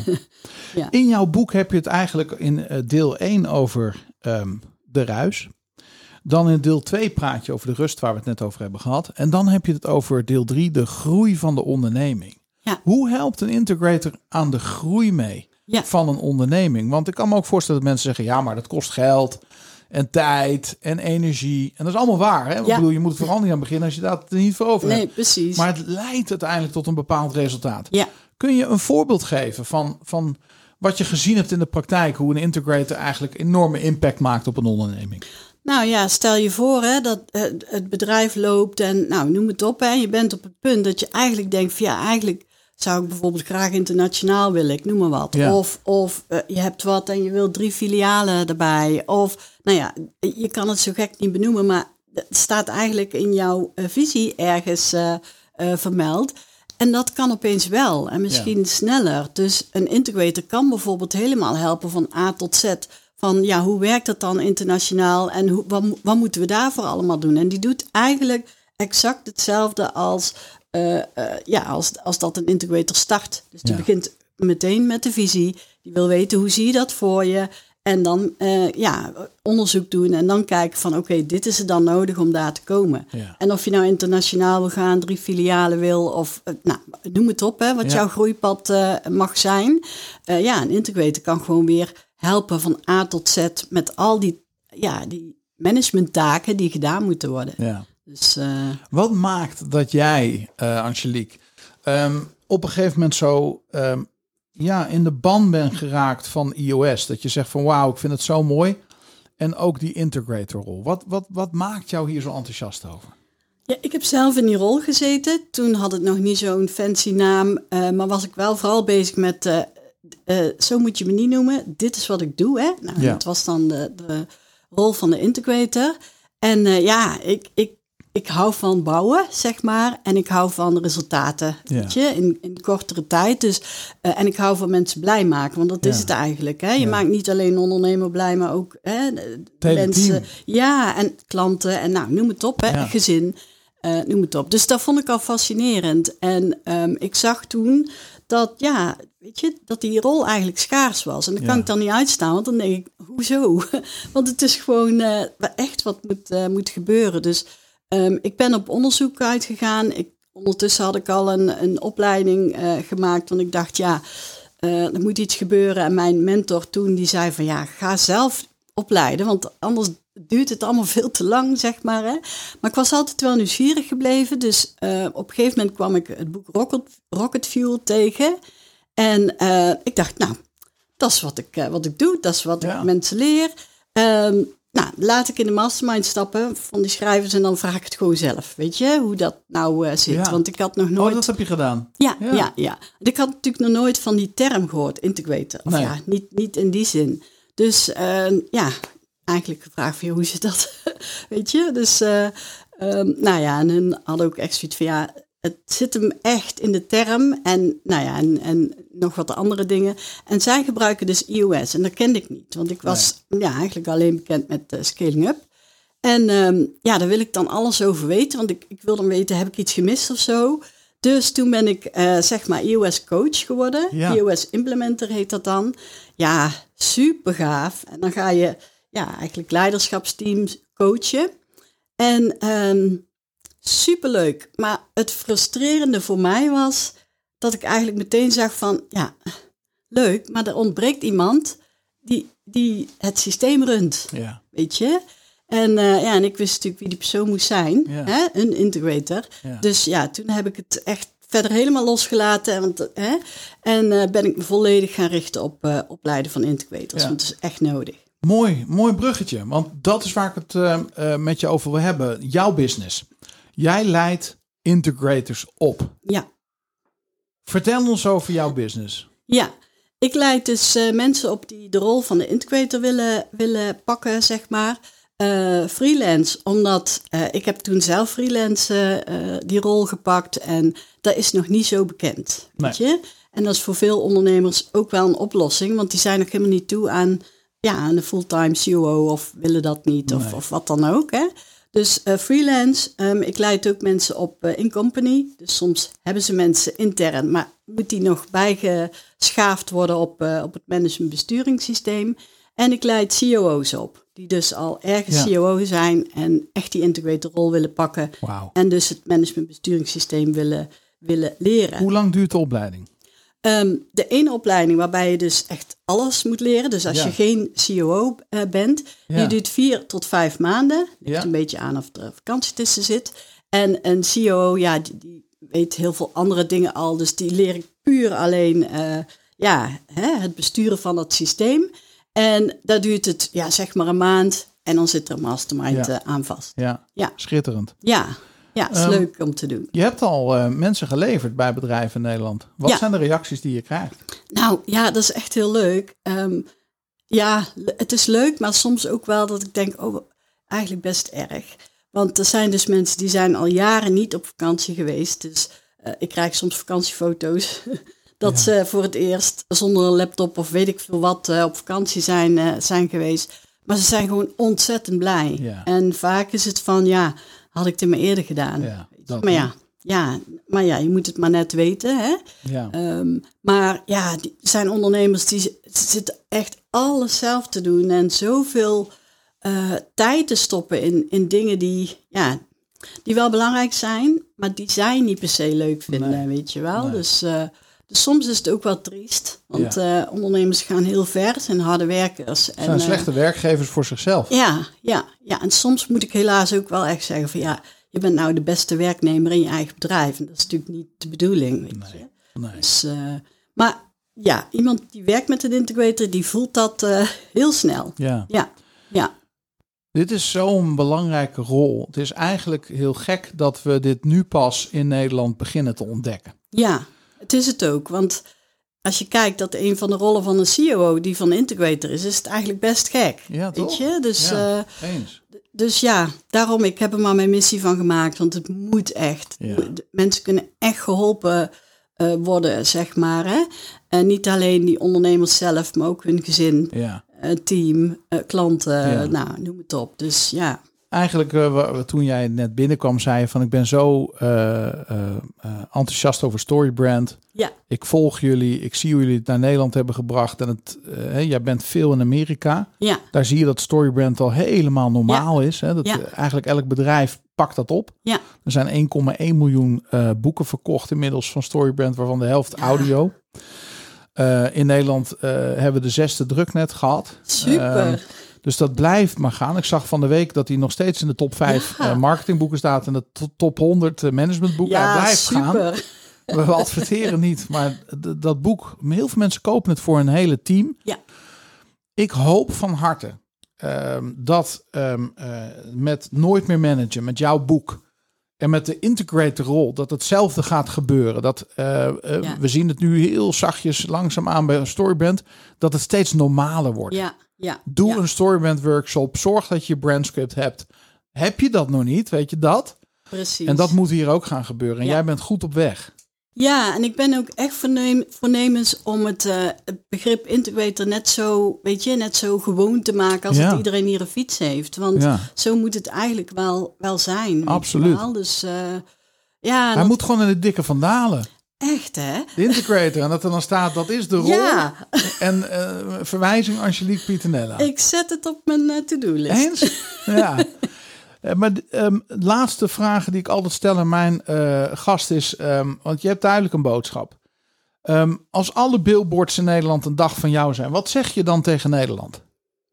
A: In jouw boek heb je het eigenlijk in deel 1 over de ruis. Dan in deel 2 praat je over de rust, waar we het net over hebben gehad. En dan heb je het over deel 3, de groei van de onderneming. Ja. Hoe helpt een integrator aan de groei mee van een onderneming? Want ik kan me ook voorstellen dat mensen zeggen, maar dat kost geld en tijd en energie. En dat is allemaal waar. Hè? Ik bedoel, je moet het vooral niet aan beginnen als je dat er niet voor over hebt.
D: Nee, precies.
A: Maar het leidt uiteindelijk tot een bepaald resultaat. Ja. Kun je een voorbeeld geven van wat je gezien hebt in de praktijk, hoe een integrator eigenlijk enorme impact maakt op een onderneming?
D: Nou ja, stel je voor hè, dat het bedrijf loopt en nou, noem het op. Hè, je bent op het punt dat je eigenlijk denkt van ja, eigenlijk zou ik bijvoorbeeld graag internationaal willen, ik noem maar wat.
A: Ja.
D: Of je hebt wat en je wilt 3 filialen erbij. Of nou ja, je kan het zo gek niet benoemen, maar het staat eigenlijk in jouw visie ergens vermeld. En dat kan opeens wel en misschien sneller. Dus een integrator kan bijvoorbeeld helemaal helpen van A tot Z. Van ja, hoe werkt dat dan internationaal en wat moeten we daarvoor allemaal doen? En die doet eigenlijk exact hetzelfde als dat een integrator start. Dus die begint meteen met de visie. Die wil weten hoe zie je dat voor je. En dan onderzoek doen en dan kijken van oké, dit is er dan nodig om daar te komen. Ja. En of je nou internationaal wil gaan, 3 filialen wil of noem het op, hè, wat jouw groeipad mag zijn. Een integrator kan gewoon weer helpen van A tot Z met al die managementtaken die gedaan moeten worden. Ja. Dus,
A: wat maakt dat jij, Angelique, op een gegeven moment zo in de ban bent geraakt van iOS? Dat je zegt van wauw, ik vind het zo mooi. En ook die integratorrol. Wat maakt jou hier zo enthousiast over?
D: Ja, ik heb zelf in die rol gezeten. Toen had het nog niet zo'n fancy naam. Maar was ik wel vooral bezig met zo moet je me niet noemen. Dit is wat ik doe. Hè? Nou, dat was dan de rol van de integrator. En ik hou van bouwen, zeg maar. En ik hou van resultaten, weet je, in kortere tijd. Dus, en ik hou van mensen blij maken, want dat is het eigenlijk. Hè? Je maakt niet alleen een ondernemer blij, maar ook mensen. Team. Ja, en klanten en noem het op, hè? Gezin, noem het op. Dus dat vond ik al fascinerend. En ik zag toen dat, weet je, dat die rol eigenlijk schaars was. En dat kan ik dan niet uitstaan, want dan denk ik, hoezo? Want het is gewoon echt wat moet gebeuren. Dus ik ben op onderzoek uitgegaan. Ondertussen had ik al een opleiding gemaakt, want ik dacht, er moet iets gebeuren. En mijn mentor toen, die zei van, ga zelf opleiden, want anders duurt het allemaal veel te lang, zeg maar. Hè? Maar ik was altijd wel nieuwsgierig gebleven. Dus op een gegeven moment kwam ik het boek Rocket Fuel tegen. En ik dacht, dat is wat ik doe. Dat is wat ik mensen leer. Laat ik in de mastermind stappen van die schrijvers en dan vraag ik het gewoon zelf. Weet je, hoe dat nou zit. Ja. Want ik had nog nooit...
A: Oh, dat heb je gedaan?
D: Ja. Ik had natuurlijk nog nooit van die term gehoord, integrator. Of niet in die zin. Dus eigenlijk gevraagd van, hoe zit dat? Weet je, dus en hun hadden ook echt zoiets van, het zit hem echt in de term en en nog wat andere dingen. En zij gebruiken dus iOS en dat kende ik niet, want ik was eigenlijk alleen bekend met Scaling Up. En daar wil ik dan alles over weten, want ik wil dan weten, heb ik iets gemist of zo? Dus toen ben ik iOS coach geworden. Ja. iOS implementer heet dat dan. Ja, super gaaf. En dan ga je eigenlijk leiderschapsteams coachen. En superleuk. Maar het frustrerende voor mij was dat ik eigenlijk meteen zag van, leuk, maar er ontbreekt iemand die het systeem runt. Ja. Weet je? En ik wist natuurlijk wie die persoon moest zijn. Ja. Hè? Een integrator. Ja. Dus toen heb ik het echt verder helemaal losgelaten. En ben ik me volledig gaan richten op opleiden van integrators. Want het is echt nodig.
A: Mooi bruggetje. Want dat is waar ik het met je over wil hebben. Jouw business. Jij leidt integrators op. Ja. Vertel ons over jouw business.
D: Ja, ik leid dus mensen op die de rol van de integrator willen pakken, zeg maar. Freelance, omdat ik heb toen zelf freelance die rol gepakt en dat is nog niet zo bekend. Weet je? En dat is voor veel ondernemers ook wel een oplossing, want die zijn nog helemaal niet toe aan een fulltime COO of willen dat niet of wat dan ook. Hè? Dus freelance, ik leid ook mensen op in company. Dus soms hebben ze mensen intern, maar moet die nog bijgeschaafd worden op het management besturingssysteem. En ik leid COO's op, die dus al ergens COO zijn en echt die integratorrol willen pakken. Wow. En dus het management besturingssysteem willen leren.
A: Hoe lang duurt de opleiding?
D: De ene opleiding waarbij je dus echt alles moet leren. Dus als je geen COO bent, die duurt 4 tot 5 maanden. Ligt een beetje aan of er vakantie tussen zit. En een COO, die weet heel veel andere dingen al. Dus die leer ik puur alleen het besturen van dat systeem. En daar duurt het zeg maar een maand en dan zit er een mastermind aan vast.
A: Ja, schitterend.
D: Ja, is leuk om te doen.
A: Je hebt al mensen geleverd bij bedrijven in Nederland. Wat zijn de reacties die je krijgt?
D: Nou ja, dat is echt heel leuk. Het is leuk, maar soms ook wel dat ik denk, eigenlijk best erg. Want er zijn dus mensen die zijn al jaren niet op vakantie geweest. Dus ik krijg soms vakantiefoto's dat ze voor het eerst zonder een laptop of weet ik veel wat op vakantie zijn geweest. Maar ze zijn gewoon ontzettend blij. Ja. En vaak is het van, had ik het maar eerder gedaan. Maar je moet het maar net weten. Hè? Ja. Maar die zijn ondernemers die zitten echt alles zelf te doen. En zoveel tijd te stoppen in dingen die wel belangrijk zijn. Maar die zij niet per se leuk vinden, weet je wel. Nee. Dus soms is het ook wel triest. Want ondernemers gaan heel ver, zijn harde werkers.
A: Ze zijn slechte werkgevers voor zichzelf.
D: Ja. En soms moet ik helaas ook wel echt zeggen van je bent nou de beste werknemer in je eigen bedrijf. En dat is natuurlijk niet de bedoeling, weet je. Nee. Dus, maar iemand die werkt met een integrator, die voelt dat heel snel. Ja.
A: Dit is zo'n belangrijke rol. Het is eigenlijk heel gek dat we dit nu pas in Nederland beginnen te ontdekken.
D: Ja, het is het ook. Want als je kijkt dat een van de rollen van een COO die van integrator is het eigenlijk best gek. Ja, toch? Weet je? Dus, eens. Dus daarom, ik heb er maar mijn missie van gemaakt. Want het moet echt. Ja. Mensen kunnen echt geholpen worden, zeg maar. Hè? En niet alleen die ondernemers zelf, maar ook hun gezin, team, klanten, noem het op. Dus
A: Eigenlijk, toen jij net binnenkwam, zei je van ik ben zo enthousiast over StoryBrand. Ja. Ik volg jullie, ik zie hoe jullie het naar Nederland hebben gebracht. En jij bent veel in Amerika. Ja. Daar zie je dat StoryBrand al helemaal normaal is. Hè? Eigenlijk elk bedrijf pakt dat op. Ja. Er zijn 1,1 miljoen boeken verkocht inmiddels van StoryBrand, waarvan de helft audio. In Nederland hebben we de 6e druk net gehad.
D: Super.
A: Dus dat blijft maar gaan. Ik zag van de week dat hij nog steeds in de top 5 marketingboeken staat en de top 100 managementboeken. Hij blijft gaan. We adverteren niet, maar dat boek, heel veel mensen kopen het voor een hele team. Ja. Ik hoop van harte dat met Nooit meer managen, met jouw boek en met de integrator rol, dat hetzelfde gaat gebeuren. Dat we zien het nu heel zachtjes langzaamaan bij StoryBrand, dat het steeds normaler wordt. Ja. Doe een StoryBrand workshop. Zorg dat je brandscript hebt. Heb je dat nog niet? Weet je dat?
D: Precies.
A: En dat moet hier ook gaan gebeuren. En jij bent goed op weg.
D: Ja, en ik ben ook echt voornemens om het begrip integrator net zo gewoon te maken als dat iedereen hier een fiets heeft. Want zo moet het eigenlijk wel zijn.
A: Absoluut.
D: Dus
A: hij moet gewoon in de dikke vandalen.
D: Echt, hè?
A: De integrator. En dat er dan staat, dat is de rol. Ja. En verwijzing Angelique Pieternella.
D: Ik zet het op mijn to-do-list.
A: Eens? Ja. Maar laatste vraag die ik altijd stel aan mijn gast is, want je hebt duidelijk een boodschap. Als alle billboards in Nederland een dag van jou zijn, wat zeg je dan tegen Nederland?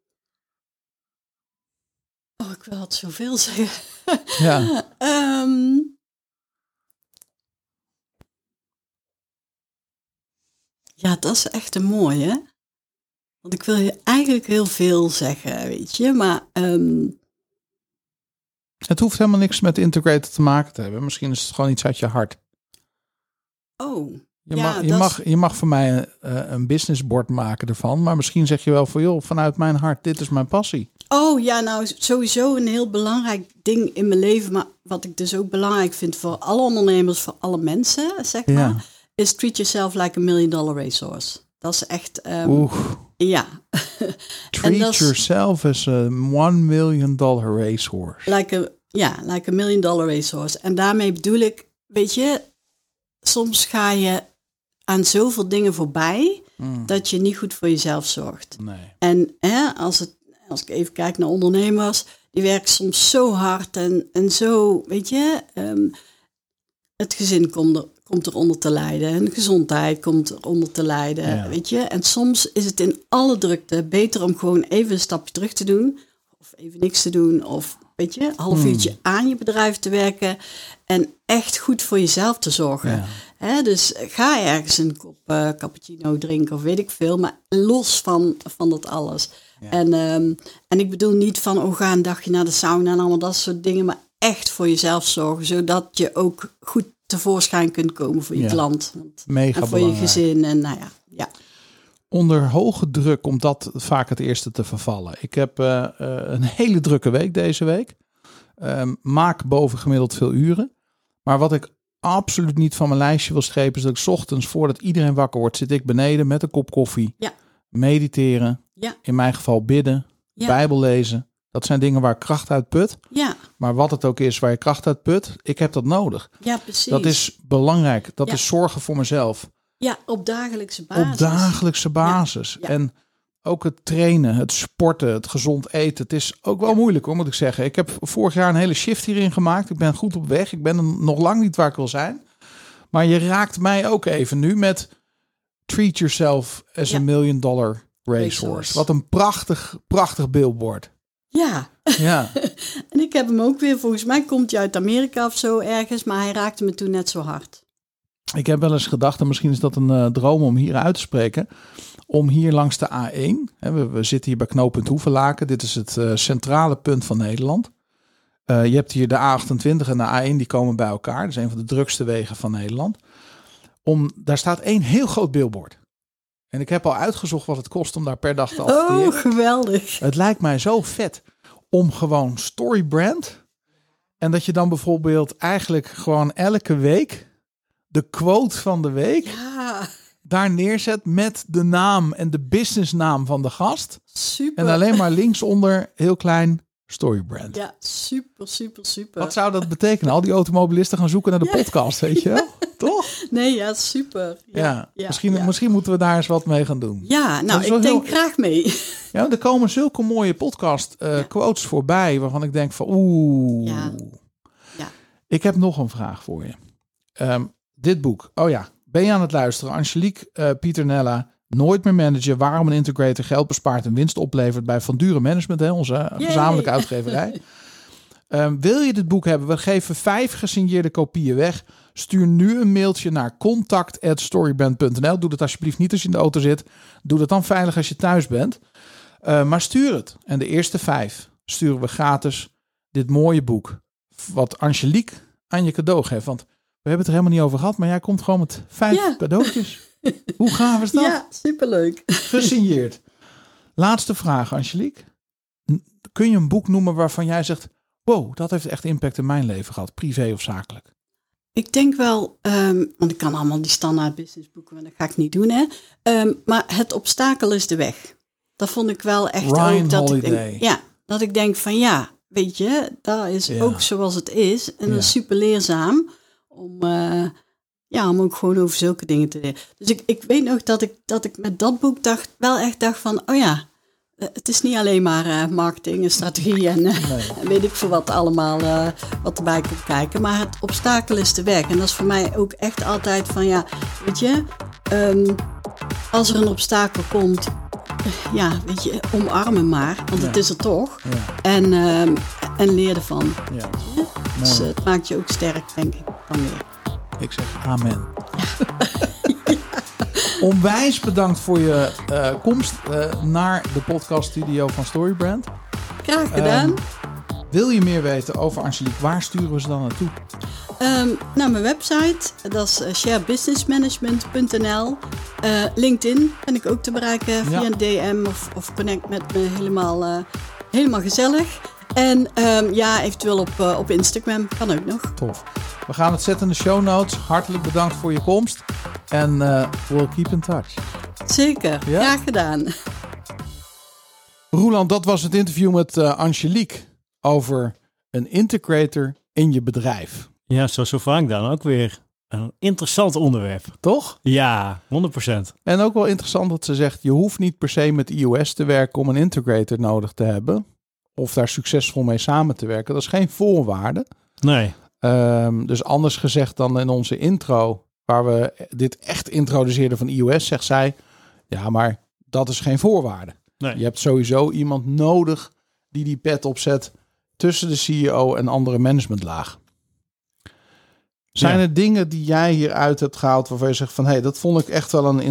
D: Ik wil het zoveel zeggen.
A: Ja.
D: Ja, dat is echt een mooie. Want ik wil je eigenlijk heel veel zeggen, weet je. Maar
A: het hoeft helemaal niks met integrator te maken te hebben. Misschien is het gewoon iets uit je hart. Je mag voor mij een businessbord maken ervan. Maar misschien zeg je wel van, vanuit mijn hart, dit is mijn passie.
D: Nou sowieso een heel belangrijk ding in mijn leven. Maar wat ik dus ook belangrijk vind voor alle ondernemers, voor alle mensen, zeg maar. Is treat yourself like $1 million racehorse. Dat is echt... ja.
A: Treat yourself as a $1 million racehorse.
D: Like $1 million racehorse. En daarmee bedoel ik, weet je, soms ga je aan zoveel dingen voorbij dat je niet goed voor jezelf zorgt. Nee. En als ik even kijk naar ondernemers, die werken soms zo hard en zo, weet je, het gezin komt eronder te lijden. En de gezondheid komt eronder te lijden, weet je. En soms is het in alle drukte beter om gewoon even een stapje terug te doen. Of even niks te doen. Of, weet je, een half uurtje aan je bedrijf te werken. En echt goed voor jezelf te zorgen. Ja. Hè, dus ga ergens een kop cappuccino drinken of weet ik veel. Maar los van dat alles.
A: Ja.
D: En ik bedoel niet van ga een dagje naar de sauna en allemaal dat soort dingen. Maar echt voor jezelf zorgen. Zodat je ook goed tevoorschijn kunt komen voor je klant.
A: Mega
D: en voor
A: belangrijk.
D: je gezin. En ja.
A: Onder hoge druk komt dat vaak het eerste te vervallen. Ik heb een hele drukke week deze week. Maak bovengemiddeld veel uren. Maar wat ik absoluut niet van mijn lijstje wil strepen... is dat ik 's ochtends, voordat iedereen wakker wordt... zit ik beneden met een kop koffie.
D: Ja.
A: Mediteren.
D: Ja.
A: In mijn geval bidden.
D: Ja.
A: Bijbel lezen. Dat zijn dingen waar ik kracht uit put.
D: Ja.
A: Maar wat het ook is waar je kracht uit put... ik heb dat nodig.
D: Ja, precies.
A: Dat is belangrijk. Dat
D: Ja.
A: is zorgen voor mezelf.
D: Ja, op dagelijkse basis.
A: Op dagelijkse basis.
D: Ja.
A: En ook het trainen, het sporten, het gezond eten. Het is ook wel moeilijk hoor, moet ik zeggen. Ik heb vorig jaar een hele shift hierin gemaakt. Ik ben goed op weg. Ik ben er nog lang niet waar ik wil zijn. Maar je raakt mij ook even nu met treat yourself as a $1 million racehorse. Wat een prachtig billboard.
D: Ja.
A: Ja.
D: En ik heb hem ook weer, volgens mij komt hij uit Amerika of zo ergens. Maar hij raakte me toen net zo hard.
A: Ik heb wel eens gedacht, en misschien is dat een droom om hier uit te spreken, om hier langs de A1, we zitten hier bij knooppunt Hoevelaken, dit is het centrale punt van Nederland. Je hebt hier de A28 en de A1, die komen bij elkaar. Dat is een van de drukste wegen van Nederland. Daar staat één heel groot billboard. En ik heb al uitgezocht wat het kost om daar per dag te adverteren.
D: Oh, geweldig.
A: Het lijkt mij zo vet om gewoon storybrand. En dat je dan bijvoorbeeld eigenlijk gewoon elke week de quote van de week
D: Ja,
A: daar neerzet met de naam en de businessnaam van de gast.
D: super.
A: En alleen maar linksonder heel klein storybrand.
D: Ja, super.
A: Wat zou dat betekenen? Al die automobilisten gaan zoeken naar de podcast, weet je wel? Toch?
D: Nee, ja, super.
A: Ja. Misschien moeten we daar eens wat mee gaan doen.
D: Ja,
A: Dat
D: nou,
A: is wel
D: ik denk graag mee.
A: Ja, er komen zulke mooie podcast quotes voorbij waarvan ik denk van
D: Ja.
A: Ik heb nog een vraag voor je. Dit boek. Oh ja, ben je aan het luisteren? Angelique Pieternella, Nooit meer managen. Waarom een integrator geld bespaart en winst oplevert bij Van Dure Management, onze gezamenlijke uitgeverij. Wil je dit boek hebben? We geven 5 gesigneerde kopieën weg. Stuur nu een mailtje naar contact@storybrand.nl. Doe dat alsjeblieft niet als je in de auto zit. Doe dat dan veilig als je thuis bent. Maar stuur het. En de eerste 5 sturen we gratis dit mooie boek. Wat Angelique aan je cadeau geeft. Want we hebben het er helemaal niet over gehad. Maar jij komt gewoon met 5 cadeautjes. Hoe gaaf is dat?
D: Ja, superleuk.
A: Gesigneerd. Laatste vraag, Angelique. Kun je een boek noemen waarvan jij zegt... wow, dat heeft echt impact in mijn leven gehad. Privé of zakelijk.
D: Ik denk wel, want ik kan allemaal die standaard businessboeken, maar dat ga ik niet doen. Hè. Maar Het obstakel is de weg. Dat vond ik wel echt
A: Ryan
D: ook dat
A: Holiday.
D: ik denk, dat ik denk van weet je, dat is ook zoals het is. En dat is super leerzaam om ook gewoon over zulke dingen te leren. Dus ik weet nog dat ik met dat boek wel echt dacht van, het is niet alleen maar marketing en strategie en weet ik veel wat allemaal wat erbij komt kijken. Maar het obstakel is de weg. En dat is voor mij ook echt altijd van, weet je, als er een obstakel komt, weet je, omarmen maar. Want het is er toch. Ja. En leer ervan.
A: Ja.
D: Dus het maakt je ook sterk, denk ik, dan weer.
A: Ik zeg amen. Onwijs bedankt voor je komst naar de podcaststudio van Storybrand.
D: Graag gedaan.
A: Wil je meer weten over Angelique? Waar sturen we ze dan naartoe?
D: Naar mijn website. Dat is sharebusinessmanagement.nl. LinkedIn ben ik ook te bereiken via een DM of connect met me. Helemaal gezellig. En eventueel op Instagram. Kan ook nog.
A: Tof. We gaan het zetten in de show notes. Hartelijk bedankt voor je komst. En we'll keep in touch.
D: Zeker.
A: Ja?
D: Graag gedaan.
A: Roeland, dat was het interview met Angelique over een integrator in je bedrijf.
C: Ja, zo vaak dan ook weer een interessant onderwerp.
A: Toch?
C: Ja, 100%.
A: En ook wel interessant dat ze zegt, je hoeft niet per se met iOS te werken om een integrator nodig te hebben. Of daar succesvol mee samen te werken. Dat is geen voorwaarde.
C: Nee.
A: Dus anders gezegd dan in onze intro, waar we dit echt introduceerden van iOS, zegt zij, ja, maar dat is geen voorwaarde.
C: Nee.
A: Je hebt sowieso iemand nodig die pet opzet tussen de CEO en andere managementlaag. Zijn er dingen die jij hieruit hebt gehaald waarvan je zegt van... hey, dat vond ik echt wel een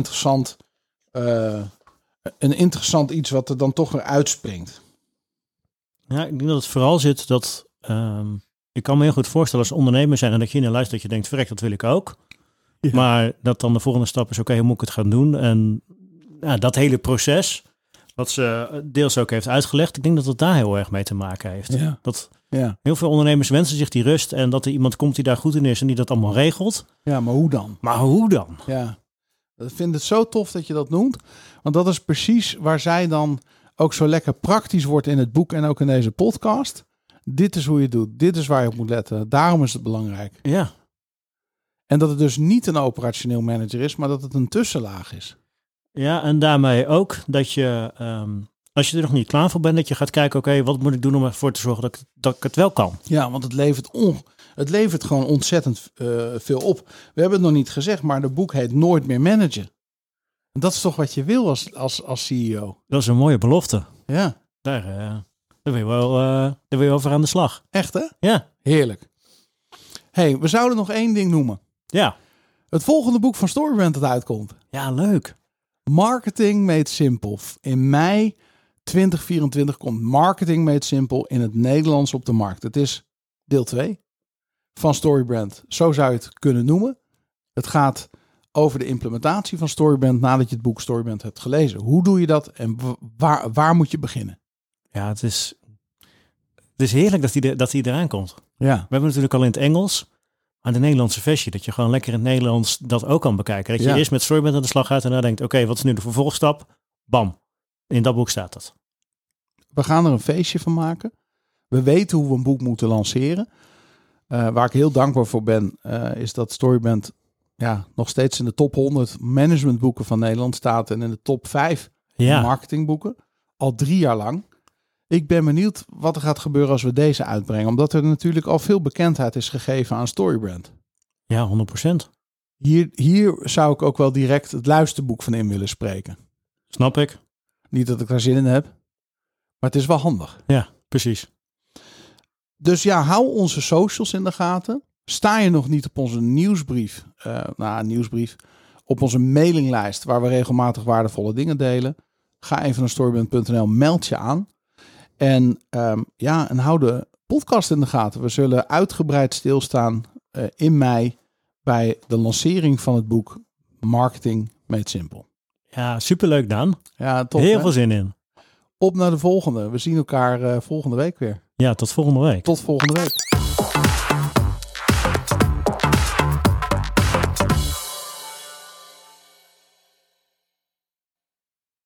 A: interessant iets wat er dan toch weer uitspringt?
C: Ja, ik denk dat het vooral zit dat... ik kan me heel goed voorstellen als ondernemer zijn en dat je in een luistert dat je denkt, verrek, dat wil ik ook. Ja. Maar dat dan de volgende stap is, oké, hoe moet ik het gaan doen? En dat hele proces, wat ze deels ook heeft uitgelegd, ik denk dat het daar heel erg mee te maken heeft.
A: Ja.
C: Dat heel veel ondernemers wensen zich die rust en dat er iemand komt die daar goed in is en die dat allemaal regelt.
A: Ja, maar hoe dan? Ja, ik vind het zo tof dat je dat noemt. Want dat is precies waar zij dan ook zo lekker praktisch wordt in het boek en ook in deze podcast. Dit is hoe je het doet. Dit is waar je op moet letten. Daarom is het belangrijk.
C: Ja.
A: En dat het dus niet een operationeel manager is, maar dat het een tussenlaag is. Ja,
C: en daarmee ook dat je, als je er nog niet klaar voor bent, dat je gaat kijken, oké, wat moet ik doen om ervoor te zorgen dat ik het wel kan? Ja, want het levert gewoon ontzettend veel op. We hebben het nog niet gezegd, maar het boek heet Nooit meer managen. En dat is toch wat je wil als CEO? Dat is een mooie belofte. Ja. Daar wil je over aan de slag. Echt, hè? Ja. Heerlijk. Hey, we zouden nog één ding noemen. Ja. Het volgende boek van Storybrand dat uitkomt. Ja, leuk. Marketing Made Simple. In mei 2024 komt Marketing Made Simple in het Nederlands op de markt. Het is deel 2 van Storybrand. Zo zou je het kunnen noemen. Het gaat over de implementatie van Storybrand nadat je het boek Storybrand hebt gelezen. Hoe doe je dat en waar moet je beginnen? Ja, het is heerlijk dat hij eraan komt. Ja. We hebben natuurlijk al in het Engels, maar de Nederlandse versie, dat je gewoon lekker in het Nederlands dat ook kan bekijken. Dat je eerst met Storybrand aan de slag gaat en dan denkt, oké, wat is nu de vervolgstap? Bam, in dat boek staat dat. We gaan er een feestje van maken. We weten hoe we een boek moeten lanceren. Waar ik heel dankbaar voor ben, is dat Storybrand nog steeds in de top 100 managementboeken van Nederland staat en in de top 5 marketingboeken. Al 3 jaar lang. Ik ben benieuwd wat er gaat gebeuren als we deze uitbrengen. Omdat er natuurlijk al veel bekendheid is gegeven aan Storybrand. Ja, 100%. Hier zou ik ook wel direct het luisterboek van in willen spreken. Snap ik. Niet dat ik daar zin in heb. Maar het is wel handig. Ja, precies. Dus hou onze socials in de gaten. Sta je nog niet op onze nieuwsbrief. Op onze mailinglijst waar we regelmatig waardevolle dingen delen. Ga even naar storybrand.nl, meld je aan. En hou de podcast in de gaten. We zullen uitgebreid stilstaan in mei bij de lancering van het boek Marketing Made Simple. Ja, superleuk Dan. Ja, tof, heel veel zin in. Op naar de volgende. We zien elkaar volgende week weer. Ja, tot volgende week. Tot volgende week.